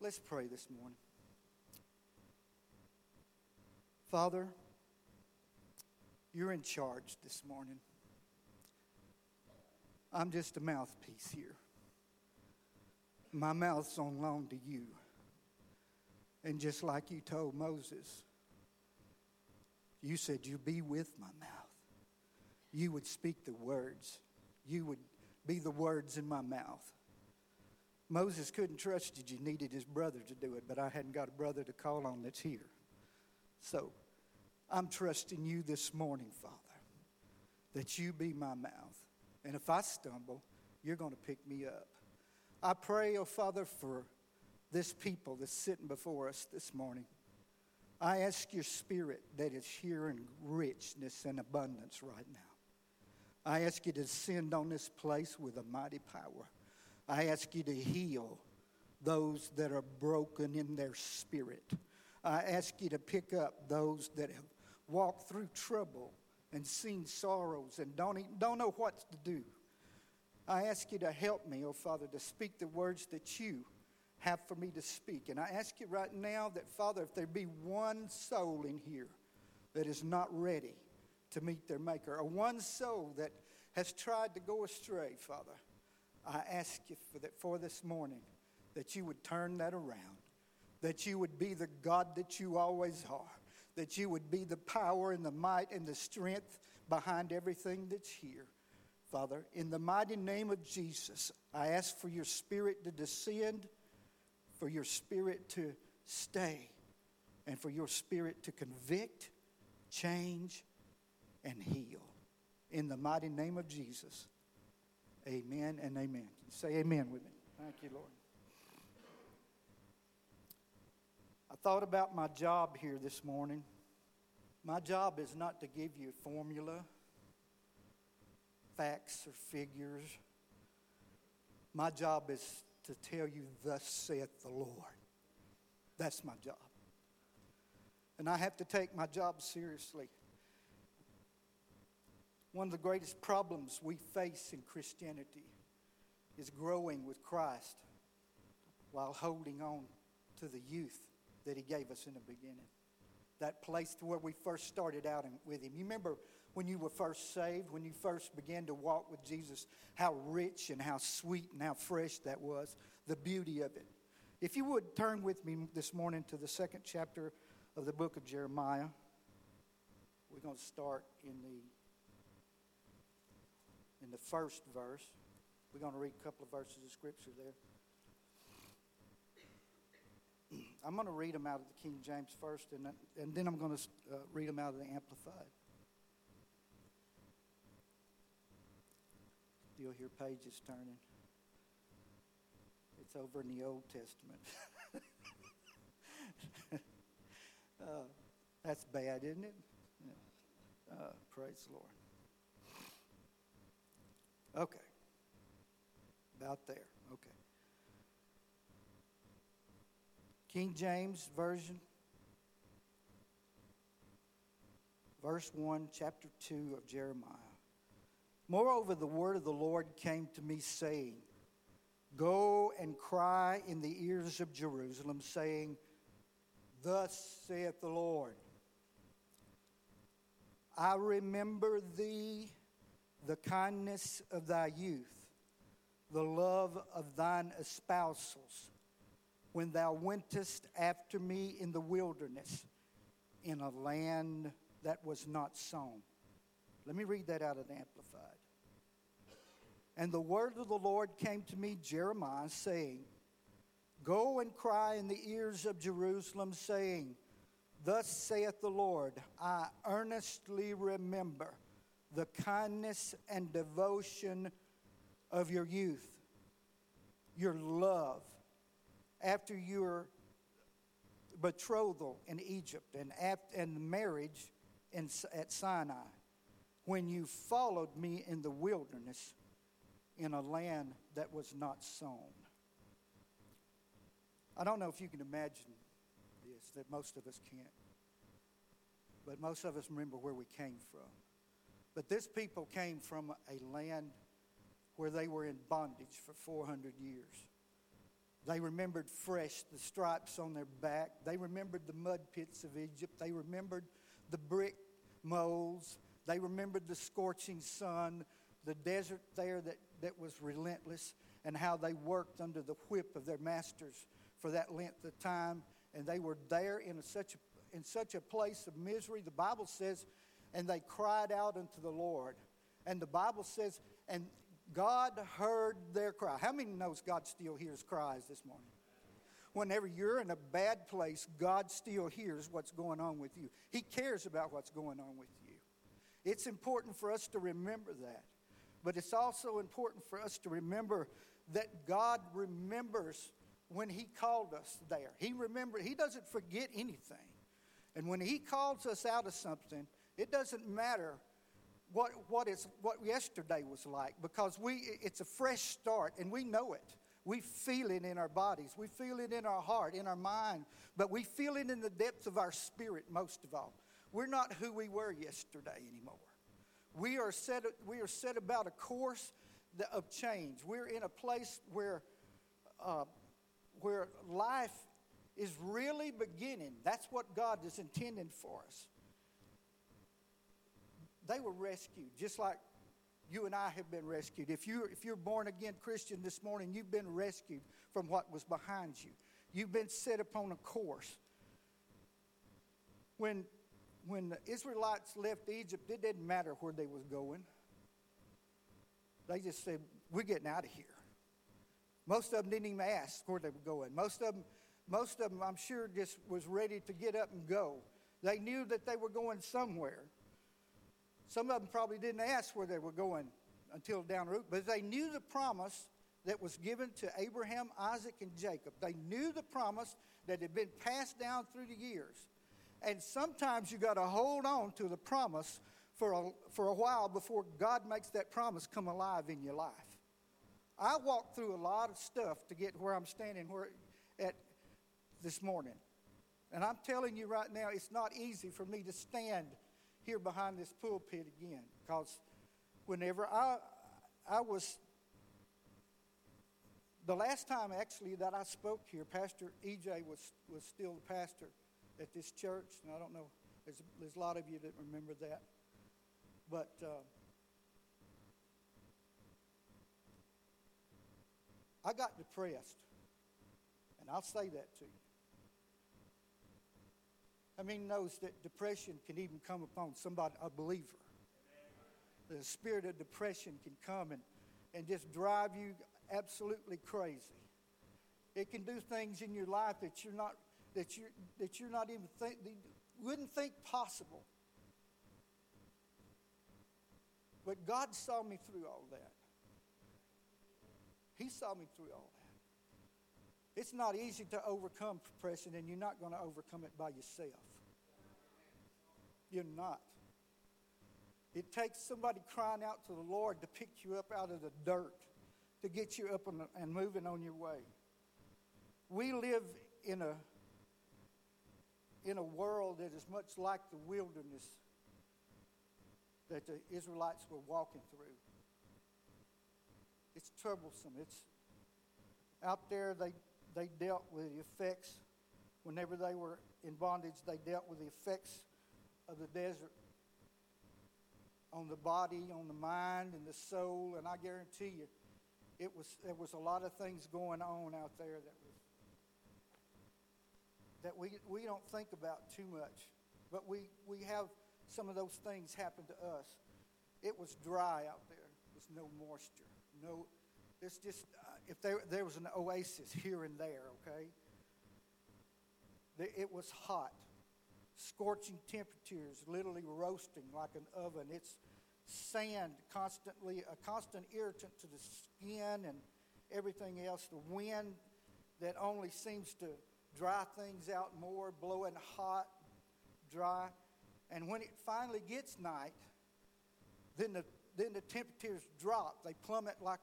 Let's pray this morning. Father, you're in charge this morning. I'm just a mouthpiece here. My mouth's on loan to you. And just like you told Moses, you said you be with my mouth. You would speak the words. You would be the words in my mouth. Moses couldn't trust you. You needed his brother to do it, but I hadn't got a brother to call on that's here. So I'm trusting you this morning, Father, that you be my mouth. And if I stumble, you're going to pick me up. I pray, oh Father, for this people that's sitting before us this morning. I ask your Spirit that is here in richness and abundance right now. I ask you to descend on this place with a mighty power. I ask you to heal those that are broken in their spirit. I ask you to pick up those that have walked through trouble and seen sorrows and don't know what to do. I ask you to help me, oh Father, to speak the words that you have for me to speak. And I ask you right now that, Father, if there be one soul in here that is not ready to meet their Maker, or one soul that has tried to go astray, Father, I ask you for this morning that you would turn that around, that you would be the God that you always are, that you would be the power and the might and the strength behind everything that's here. Father, in the mighty name of Jesus, I ask for your Spirit to descend, for your Spirit to stay, and for your Spirit to convict, change, and heal. In the mighty name of Jesus, amen and amen. Can you say amen with me? Thank you, Lord. I thought about my job here this morning. My job is not to give you a formula, facts, or figures. My job is to tell you, thus saith the Lord. That's my job. And I have to take my job seriously. One of the greatest problems we face in Christianity is growing with Christ while holding on to the youth that he gave us in the beginning. That place to where we first started out with him. You remember when you were first saved, when you first began to walk with Jesus, how rich and how sweet and how fresh that was, the beauty of it. If you would turn with me this morning to the second chapter of the book of Jeremiah. We're going to start in the first verse. We're going to read a couple of verses of scripture there. I'm going to read them out of the King James first, and then I'm going to read them out of the Amplified. You'll hear pages turning. It's over in the Old Testament. That's bad, isn't it? Yeah. Praise the Lord. Okay. About there. Okay. King James Version, verse 1, chapter 2 of Jeremiah. Moreover, the word of the Lord came to me, saying, Go and cry in the ears of Jerusalem, saying, Thus saith the Lord, I remember thee, the kindness of thy youth, the love of thine espousals, when thou wentest after me in the wilderness, in a land that was not sown. Let me read that out of the Amplified. And the word of the Lord came to me, Jeremiah, saying, Go and cry in the ears of Jerusalem, saying, Thus saith the Lord, I earnestly remember the kindness and devotion of your youth, your love, after your betrothal in Egypt and marriage at Sinai, when you followed me in the wilderness in a land that was not sown. I don't know if you can imagine this, that most of us can't. But most of us remember where we came from. But this people came from a land where they were in bondage for 400 years. They remembered fresh the stripes on their back. They remembered the mud pits of Egypt. They remembered the brick molds. They remembered the scorching sun, the desert there that was relentless, and how they worked under the whip of their masters for that length of time. And they were there in such a place of misery. The Bible says, and they cried out unto the Lord. And the Bible says, and God heard their cry. How many knows God still hears cries this morning? Whenever you're in a bad place, God still hears what's going on with you. He cares about what's going on with you. It's important for us to remember that. But it's also important for us to remember that God remembers when He called us there. He doesn't forget anything. And when He calls us out of something, it doesn't matter what yesterday was like, because it's a fresh start, and we know it. We feel it in our bodies. We feel it in our heart, in our mind, but we feel it in the depths of our spirit most of all. We're not who we were yesterday anymore. We are set about a course of change. We're in a place where life is really beginning. That's what God is intending for us. They were rescued, just like you and I have been rescued. If you're born again Christian this morning, you've been rescued from what was behind you. You've been set upon a course. When the Israelites left Egypt, it didn't matter where they was going. They just said, "We're getting out of here." Most of them didn't even ask where they were going. Most of them, I'm sure, just was ready to get up and go. They knew that they were going somewhere. Some of them probably didn't ask where they were going until down the road, but they knew the promise that was given to Abraham, Isaac, and Jacob. They knew the promise that had been passed down through the years. And sometimes you got to hold on to the promise for a while before God makes that promise come alive in your life. I walked through a lot of stuff to get where I'm standing at this morning. And I'm telling you right now, it's not easy for me to stand here behind this pulpit again, because whenever I was, the last time actually that I spoke here, Pastor EJ was still the pastor at this church, and I don't know, there's a lot of you that remember that, but I got depressed, and I'll say that to you. I mean, knows that depression can even come upon somebody, a believer. The spirit of depression can come and just drive you absolutely crazy. It can do things in your life that you're not even wouldn't think possible. But God saw me through all that. He saw me through all that. It's not easy to overcome depression, and you're not going to overcome it by yourself. You're not. It takes somebody crying out to the Lord to pick you up out of the dirt, to get you up and moving on your way. We live in a world that is much like the wilderness that the Israelites were walking through. It's troublesome. It's out there. They dealt with the effects. Whenever they were in bondage, they dealt with the effects of the desert on the body, on the mind, and the soul. And I guarantee you, there was a lot of things going on out there that we don't think about too much. But we have some of those things happen to us. It was dry out there. There was no moisture. No, it's just if there was an oasis here and there, okay? It was hot, scorching temperatures, literally roasting like an oven. It's sand constantly, a constant irritant to the skin and everything else. The wind that only seems to dry things out more, blowing hot, dry. And when it finally gets night, then the temperatures drop. They plummet like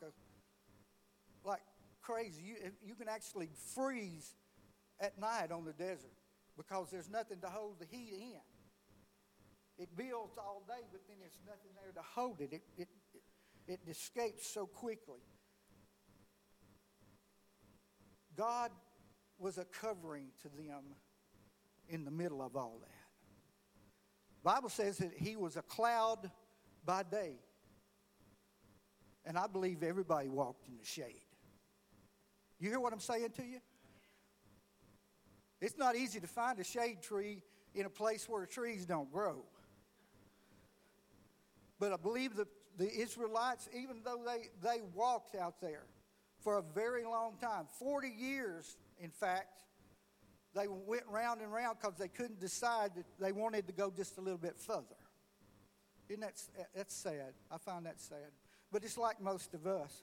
crazy. You can actually freeze at night on the desert because there's nothing to hold the heat in. It builds all day, but then there's nothing there to hold it. It escapes so quickly. God was a covering to them in the middle of all that. The Bible says that he was a cloud by day. And I believe everybody walked in the shade. You hear what I'm saying to you? It's not easy to find a shade tree in a place where trees don't grow. But I believe that the Israelites, even though they walked out there for a very long time, 40 years, in fact, they went round and round because they couldn't decide that they wanted to go just a little bit further. Isn't that's sad? I find that sad. But it's like most of us.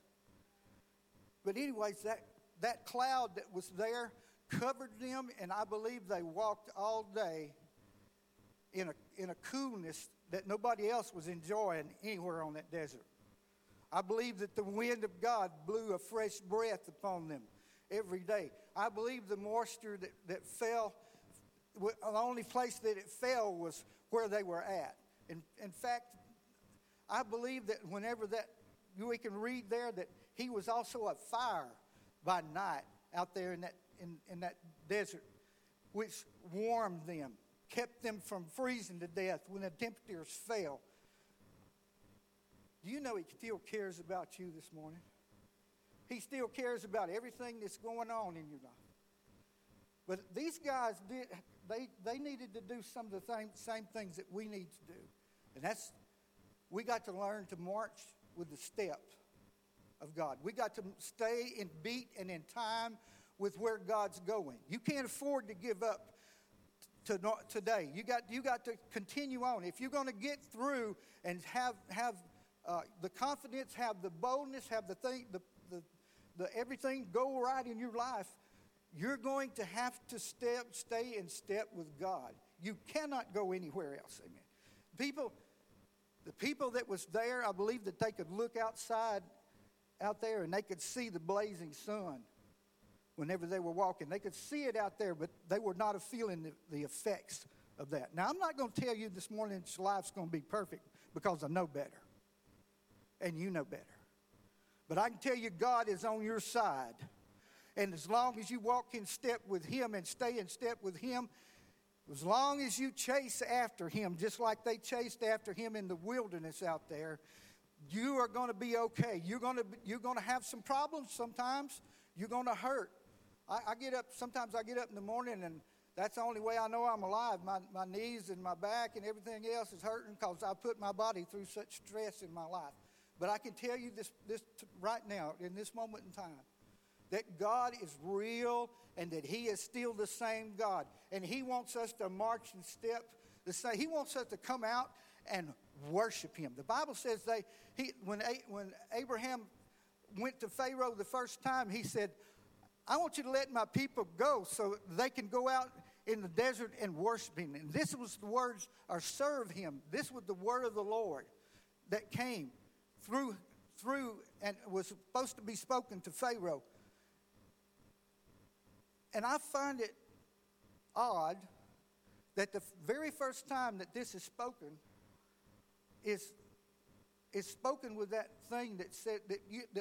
But anyways, that cloud that was there covered them, and I believe they walked all day in a coolness that nobody else was enjoying anywhere on that desert. I believe that the wind of God blew a fresh breath upon them every day. I believe the moisture that fell, the only place that it fell was where they were at. In fact, I believe that whenever we can read there that he was also a fire by night out there in that desert, which warmed them, kept them from freezing to death when the temperatures fell. Do you know he still cares about you this morning? He still cares about everything that's going on in your life. But these guys they needed to do some of the same things that we need to do. And that's, we got to learn to march with the step of God. We got to stay in beat and in time with where God's going. You can't afford to give up today. You got to continue on. If you're going to get through and have the confidence, have the boldness, have the everything go right in your life, you're going to have to stay in step with God. You cannot go anywhere else. Amen. The people that was there, I believe that they could look out there and they could see the blazing sun whenever they were walking. They could see it out there, but they were not feeling the effects of that. Now, I'm not going to tell you this morning that your life's going to be perfect because I know better. And you know better. But I can tell you God is on your side. And as long as you walk in step with him and stay in step with him, as long as you chase after him, just like they chased after him in the wilderness out there, you are going to be okay. You're going to have some problems sometimes. You're going to hurt. Sometimes I get up in the morning and that's the only way I know I'm alive. My knees and my back and everything else is hurting because I put my body through such stress in my life. But I can tell you this right now, in this moment in time, that God is real and that he is still the same God. And he wants us to march in step the same. He wants us to come out and worship him. The Bible says when Abraham went to Pharaoh the first time, he said, I want you to let my people go so they can go out in the desert and worship him. And this was the words, or serve him. This was the word of the Lord that came through and was supposed to be spoken to Pharaoh. And I find it odd that the very first time that this is spoken is spoken with that thing that said that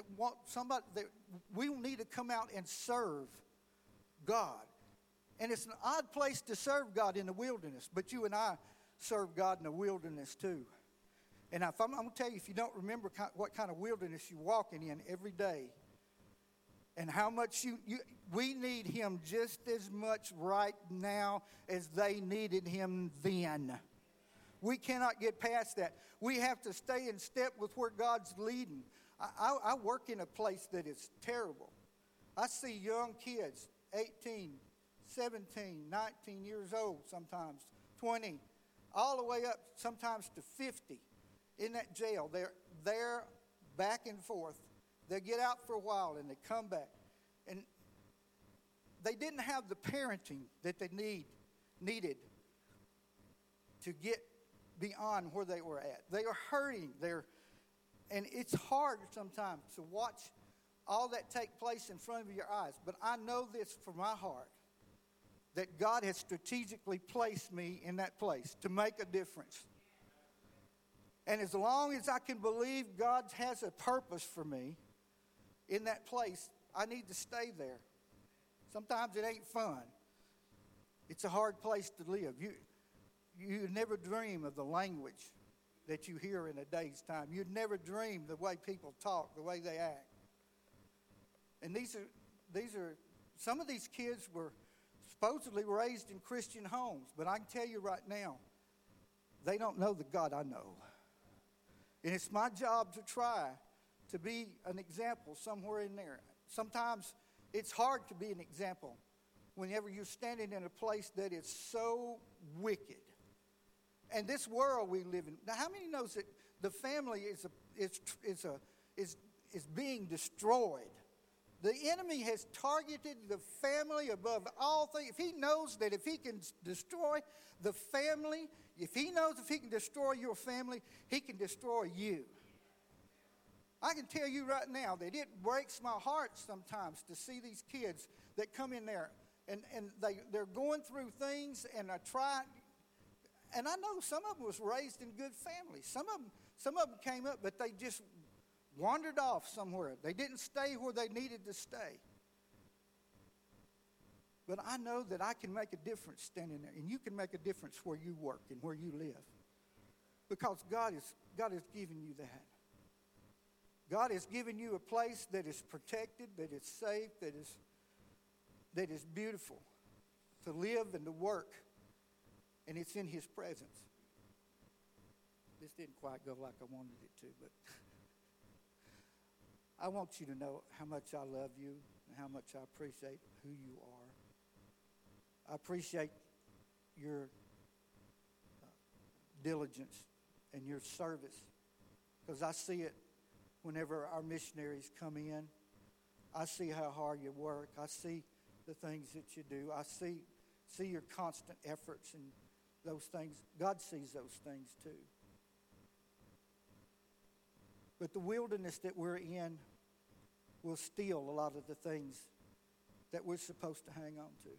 we need to come out and serve God. And it's an odd place to serve God in the wilderness, but you and I serve God in the wilderness too. And I'm going to tell you, if you don't remember what kind of wilderness you're walking in every day, and how much we need him just as much right now as they needed him then. We cannot get past that. We have to stay in step with where God's leading. I work in a place that is terrible. I see young kids, 18, 17, 19 years old sometimes, 20, all the way up sometimes to 50 in that jail. They're there back and forth. They get out for a while and they come back. And they didn't have the parenting that they needed to get beyond where they were at. They are hurting. And it's hard sometimes to watch all that take place in front of your eyes. But I know this from my heart, that God has strategically placed me in that place to make a difference. And as long as I can believe God has a purpose for me in that place, I need to stay there. Sometimes it ain't fun. It's a hard place to live. You never dream of the language that you hear in a day's time. You'd never dream the way people talk, the way they act. And these are some of these kids were supposedly raised in Christian homes, but I can tell you right now, they don't know the God I know. And it's my job to try to be an example somewhere in there. Sometimes it's hard to be an example whenever you're standing in a place that is so wicked. And this world we live in. Now, how many knows that the family is being destroyed? The enemy has targeted the family above all things. If he knows that if he can destroy the family, if he knows if he can destroy your family, he can destroy you. I can tell you right now that it breaks my heart sometimes to see these kids that come in there and they're going through things and I try. And I know some of them was raised in good families. Some of them came up, but they just wandered off somewhere. They didn't stay where they needed to stay. But I know that I can make a difference standing there, and you can make a difference where you work and where you live, because God has given you that. God has given you a place that is protected, that is safe, that is beautiful to live and to work, and it's in His presence. This didn't quite go like I wanted it to, but I want you to know how much I love you and how much I appreciate who you are. I appreciate your diligence and your service, because I see it whenever our missionaries come in. I see how hard you work. I see the things that you do. I see your constant efforts and those things. God sees those things too. But the wilderness that we're in will steal a lot of the things that we're supposed to hang on to.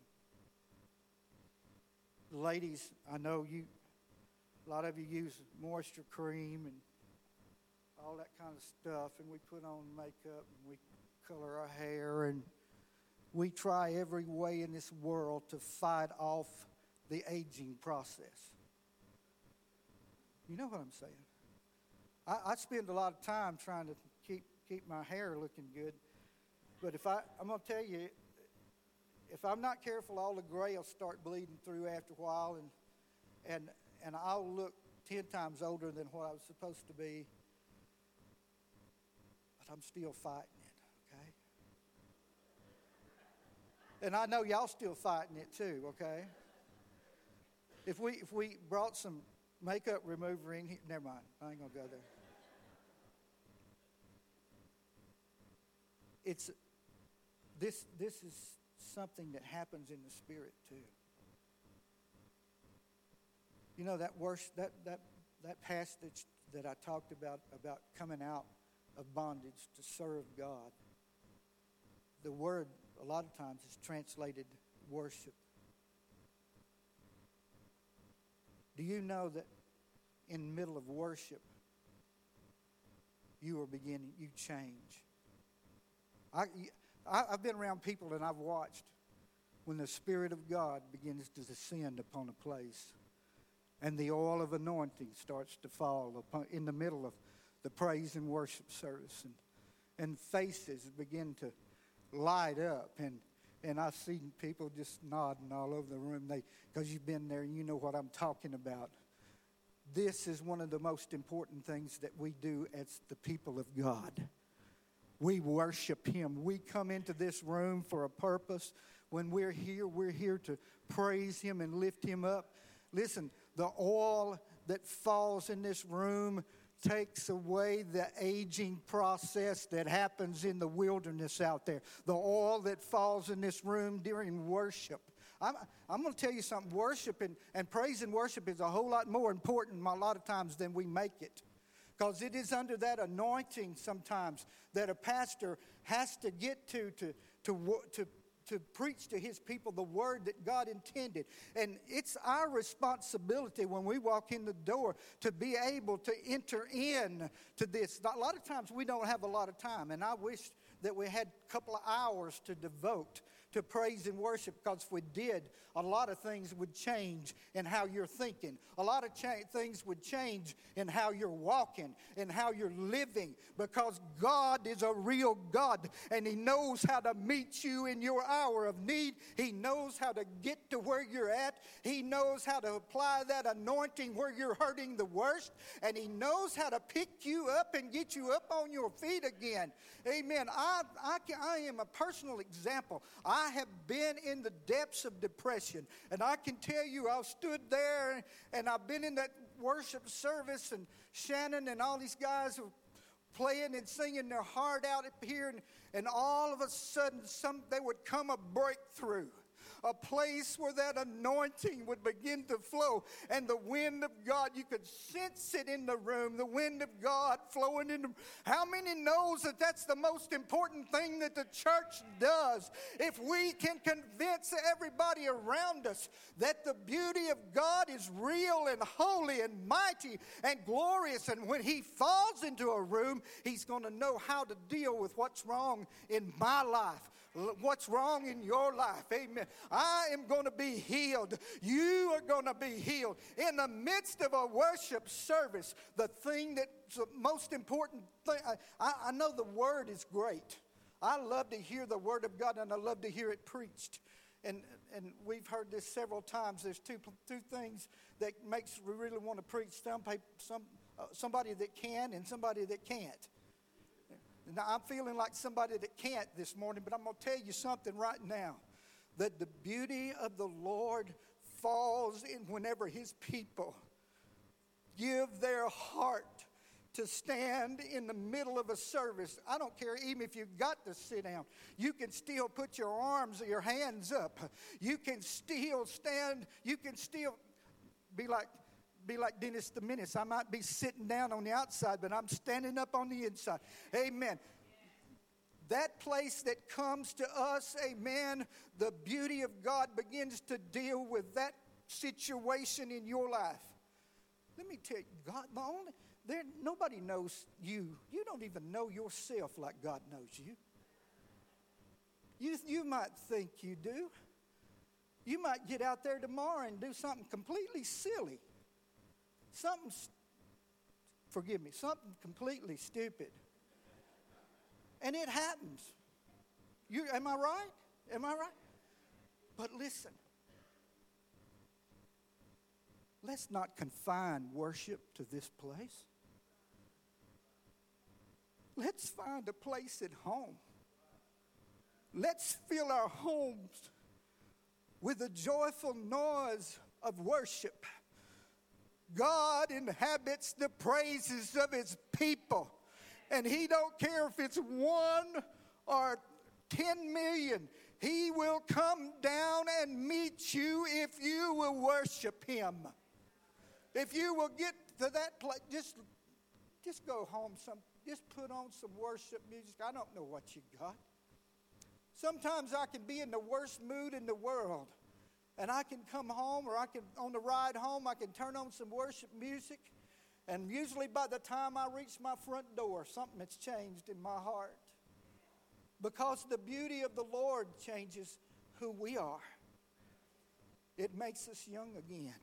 The ladies, I know a lot of you use moisture cream and all that kind of stuff, and we put on makeup and we color our hair, and we try every way in this world to fight off the aging process. You know what I'm saying? I spend a lot of time trying to keep my hair looking good, but I'm going to tell you, if I'm not careful, all the gray will start bleeding through after a while, and I'll look 10 times older than what I was supposed to be, but I'm still fighting it, okay? And I know y'all still fighting it too, okay? If we brought some makeup remover in here, never mind, I ain't gonna go there. This is something that happens in the spirit too. You know, that passage that I talked about coming out of bondage to serve God. The word a lot of times is translated worship. Do you know that in the middle of worship, you change? I've been around people and I've watched when the Spirit of God begins to descend upon a place and the oil of anointing starts to fall in the middle of the praise and worship service, and faces begin to light up, and I've seen people just nodding all over the room because you've been there and you know what I'm talking about. This is one of the most important things that we do as the people of God. We worship Him. We come into this room for a purpose. When we're here to praise Him and lift Him up. Listen, the oil that falls in this room takes away the aging process that happens in the wilderness out there. The oil that falls in this room during worship. I'm going to tell you something. Worship and praise and worship is a whole lot more important a lot of times than we make it. Because it is under that anointing sometimes that a pastor has to get to preach to his people the word that God intended. And it's our responsibility when we walk in the door to be able to enter in to this. A lot of times we don't have a lot of time, and I wish that we had a couple of hours to devote to praise and worship, because if we did, a lot of things would change in how you're thinking. A lot of things would change in how you're walking, in how you're living, because God is a real God, and He knows how to meet you in your hour of need. He knows how to get to where you're at. He knows how to apply that anointing where you're hurting the worst, and He knows how to pick you up and get you up on your feet again. Amen. I am a personal example. I have been in the depths of depression, and I can tell you, I've stood there and I've been in that worship service, and Shannon and all these guys are playing and singing their heart out up here, and all of a sudden there would come a breakthrough. A place where that anointing would begin to flow, and the wind of God, you could sense it in the room, the wind of God flowing in the room. How many knows that that's the most important thing that the church does? If we can convince everybody around us that the beauty of God is real and holy and mighty and glorious, and when He falls into a room, He's going to know how to deal with what's wrong in my life, what's wrong in your life. Amen. I am going to be healed. You are going to be healed. In the midst of a worship service, the thing that's the most important thing, I know the Word is great. I love to hear the Word of God, and I love to hear it preached. And we've heard this several times. There's two things that makes we really want to preach. Somebody that can and somebody that can't. Now, I'm feeling like somebody that can't this morning, but I'm going to tell you something right now. That the beauty of the Lord falls in whenever His people give their heart to stand in the middle of a service. I don't care even if you've got to sit down. You can still put your arms or your hands up. You can still stand. You can still be like Dennis the Menace. I might be sitting down on the outside, but I'm standing up on the inside. Amen. That place that comes to us, amen, the beauty of God begins to deal with that situation in your life. Let me tell you, God, nobody knows you. You don't even know yourself like God knows you. You might think you do. You might get out there tomorrow and do something completely silly. Something completely stupid. And it happens. Am I right? Am I right? But listen, let's not confine worship to this place. Let's find a place at home. Let's fill our homes with the joyful noise of worship. God inhabits the praises of His people. And He don't care if it's 1 or 10 million. He will come down and meet you if you will worship Him. If you will get to that place, just go home. Just put on some worship music. I don't know what you got. Sometimes I can be in the worst mood in the world, and I can come home, or on the ride home, I can turn on some worship music. And usually by the time I reach my front door, something has changed in my heart. Because the beauty of the Lord changes who we are. It makes us young again.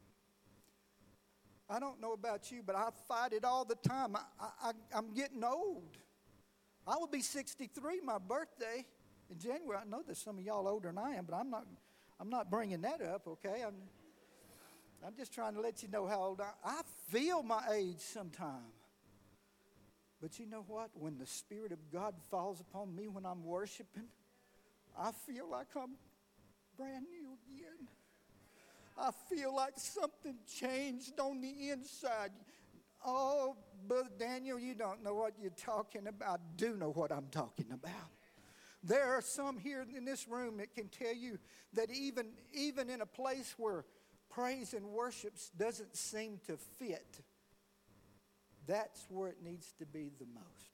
I don't know about you, but I fight it all the time. I'm getting old. I will be 63, my birthday, in January. I know there's some of y'all older than I am, but I'm not bringing that up, okay? I'm just trying to let you know how old I feel my age sometime. But you know what? When the Spirit of God falls upon me when I'm worshiping, I feel like I'm brand new again. I feel like something changed on the inside. Oh, Brother Daniel, you don't know what you're talking about. I do know what I'm talking about. There are some here in this room that can tell you that even in a place where praise and worship doesn't seem to fit, that's where it needs to be the most.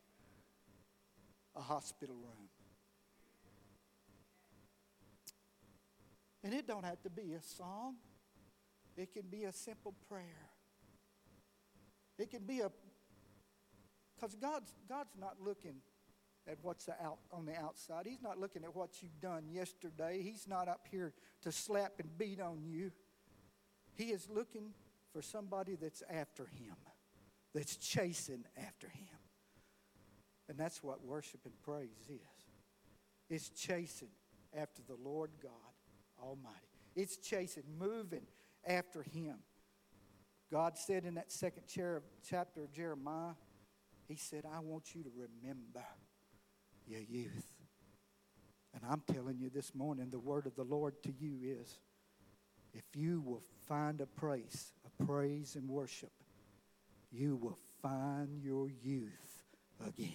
A hospital room. And it don't have to be a song. It can be a simple prayer. It can be because God's not looking at what's on the outside. He's not looking at what you've done yesterday. He's not up here to slap and beat on you. He is looking for somebody that's after him, that's chasing after him. And that's what worship and praise is. It's chasing after the Lord God Almighty. It's chasing, moving after him. God said in that second chapter of Jeremiah, he said, I want you to remember your youth. And I'm telling you this morning, the word of the Lord to you is, if you will find a place of praise and worship, you will find your youth again.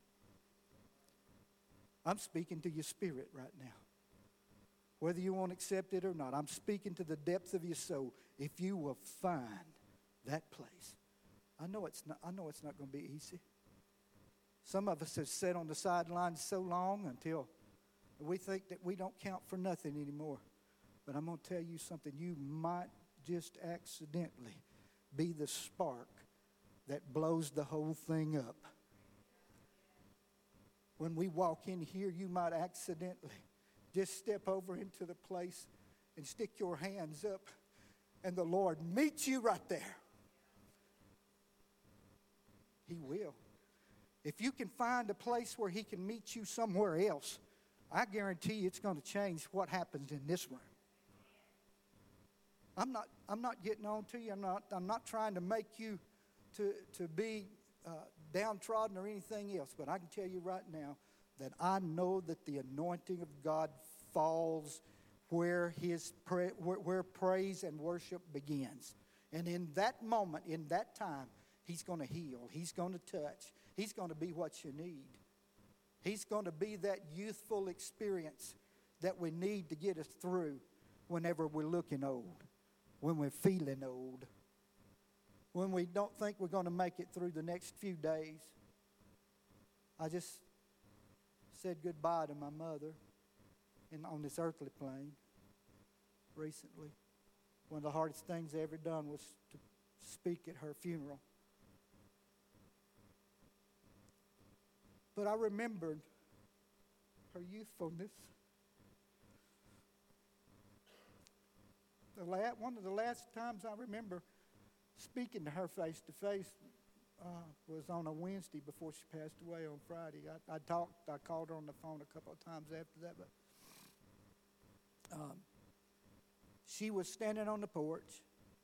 I'm speaking to your spirit right now. Whether you want to accept it or not, I'm speaking to the depths of your soul. If you will find that place. I know it's not going to be easy. Some of us have sat on the sidelines so long until we think that we don't count for nothing anymore. But I'm going to tell you something. You might just accidentally be the spark that blows the whole thing up. When we walk in here, you might accidentally just step over into the place and stick your hands up, and the Lord meets you right there. He will. If you can find a place where he can meet you somewhere else, I guarantee you it's going to change what happens in this room. I'm not getting on to you. I'm not trying to make you to be downtrodden or anything else. But I can tell you right now that I know that the anointing of God falls where where praise and worship begins. And in that moment, in that time, he's going to heal. He's going to touch. He's going to be what you need. He's going to be that youthful experience that we need to get us through whenever we're looking old, when we're feeling old, when we don't think we're going to make it through the next few days. I just said goodbye to my mother on this earthly plane recently. One of the hardest things I ever done was to speak at her funeral. But I remembered her youthfulness. One of the last times I remember speaking to her face to face was on a Wednesday before she passed away on Friday. I called her on the phone a couple of times after that, but she was standing on the porch,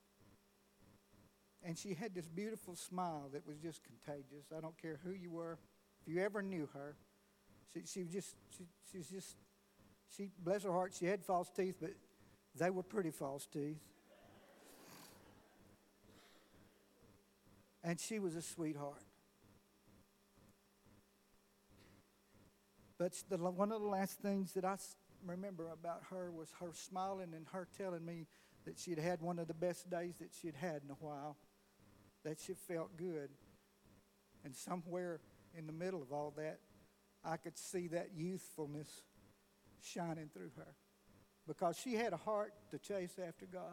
and she had this beautiful smile that was just contagious. I don't care who you were, if you ever knew her. She bless her heart, she had false teeth, but they were pretty false teeth. And she was a sweetheart. But one of the last things that I remember about her was her smiling and her telling me that she'd had one of the best days that she'd had in a while, that she felt good. And somewhere in the middle of all that, I could see that youthfulness shining through her, because she had a heart to chase after God.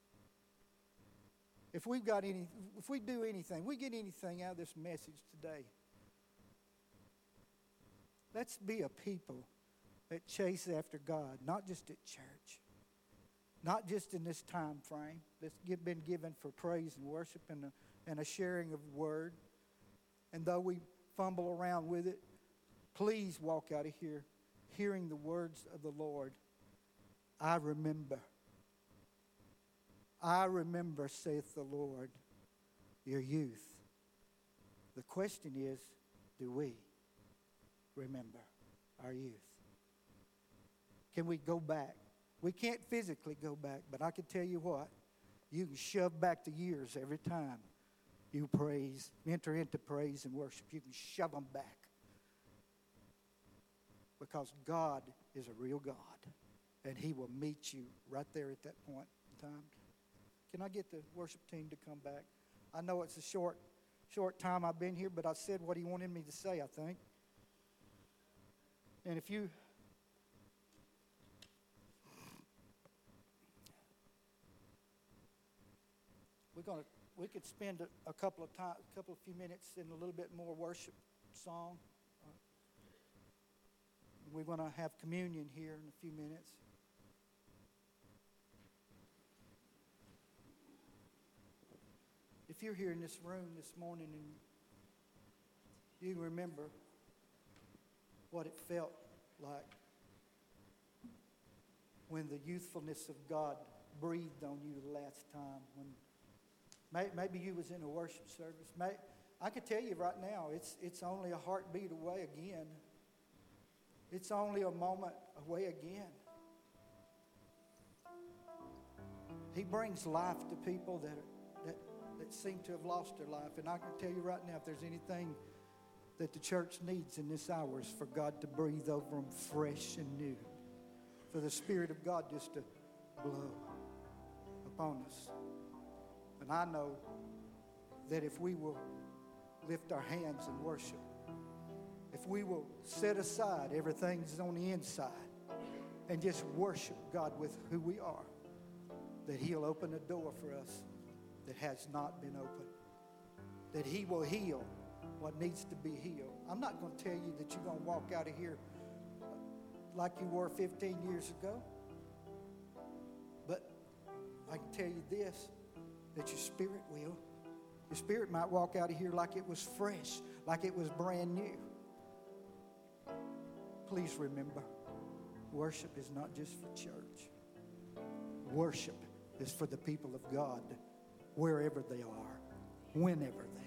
If we do anything, we get anything out of this message today, let's be a people that chase after God, not just at church, not just in this time frame that's been given for praise and worship and a sharing of the word. And though we fumble around with it, please walk out of here hearing the words of the Lord. I remember, saith the Lord, your youth. The question is, do we remember our youth? Can we go back? We can't physically go back, but I can tell you what, you can shove back the years every time you enter into praise and worship. You can shove them back, because God is a real God, and he will meet you right there at that point in time. Can I get the worship team to come back? I know it's a short time I've been here, but I said what he wanted me to say, I think. And if you... We could spend a few minutes in a little bit more worship song. We're going to have communion here in a few minutes. If you're here in this room this morning and you remember what it felt like when the youthfulness of God breathed on you the last time, when maybe you was in a worship service. I could tell you right now, it's only a heartbeat away again. It's only a moment away again. He brings life to people that seem to have lost their life. And I can tell you right now, if there's anything that the church needs in this hour, is for God to breathe over them fresh and new. For the Spirit of God just to blow upon us. And I know that if we will lift our hands and worship, if we will set aside everything that's on the inside and just worship God with who we are, that He'll open a door for us that has not been opened. That He will heal what needs to be healed. I'm not going to tell you that you're going to walk out of here like you were 15 years ago. But I can tell you this, that your spirit will. Your spirit might walk out of here like it was fresh, like it was brand new. Please remember, worship is not just for church. Worship is for the people of God, wherever they are, whenever they are.